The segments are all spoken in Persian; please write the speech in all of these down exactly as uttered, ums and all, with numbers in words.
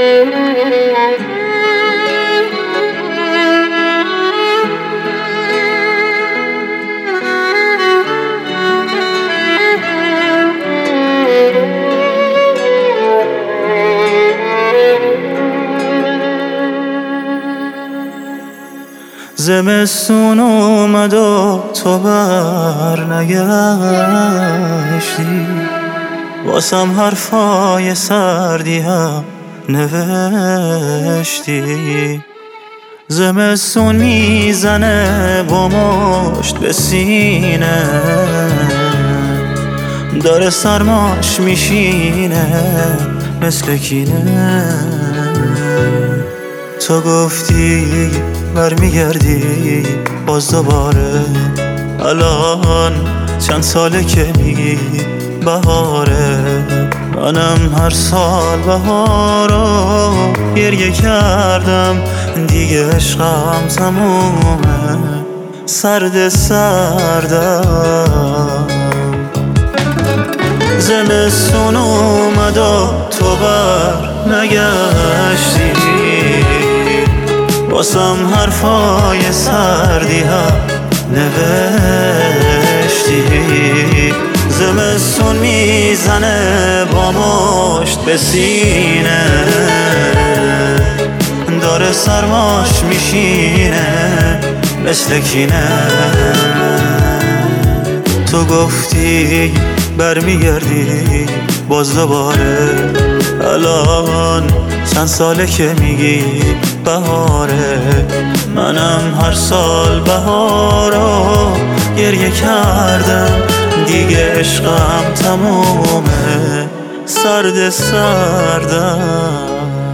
زمستون اومد و تو بر نگشتی، واسم حرفای سردی هم نوشتی. زمستون میزنه با مشت به سینه، داره سرماش میشینه مثل کینه. تو گفتی برمیگردی باز دوباره، الان چند ساله که میگی بهاره. منم هر سال بهارو گریه کردم، دیگه عشقم تمومه، سرد سردم. زمستون اومد و تو بر نگشتی، واسم حرفای سردی هم نوشتی. زمستون میزنه با مشت به سینه، داره سرماش میشینه مثل کینه. تو گفتی برمیگردی باز دوباره، الان چند ساله که میگی بهاره. منم هر سال بهارو گریه کردم، دیگه عشقم تمومه، سرد سردم.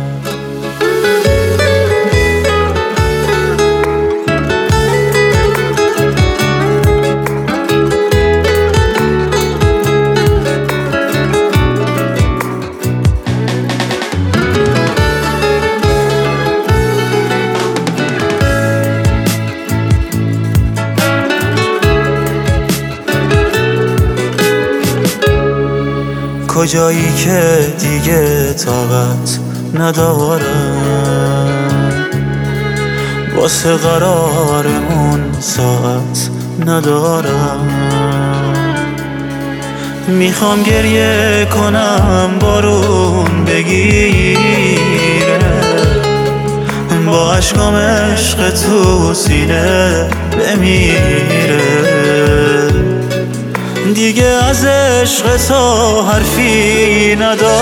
کجایی که دیگه طاقت ندارم، واسه قرارمون ساعت ندارم. میخوام گریه کنم بارون بگیره، با اشکام عشق تو سینه بمیره. دیگه از عشق تو حرفی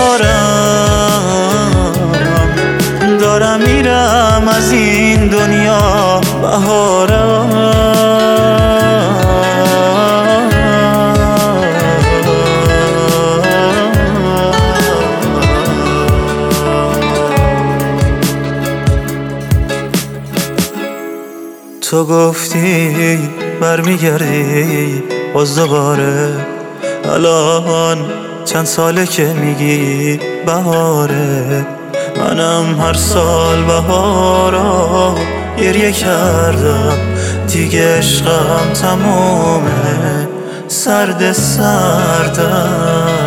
ندارم، دارم میرم از این دنیا بهارم. تو گفتی برمیگردی باز دوباره، الان چند ساله که میگی بهاره. منم هر سال بهارا گریه کردم، دیگه عشقم تمومه، سرد سردم.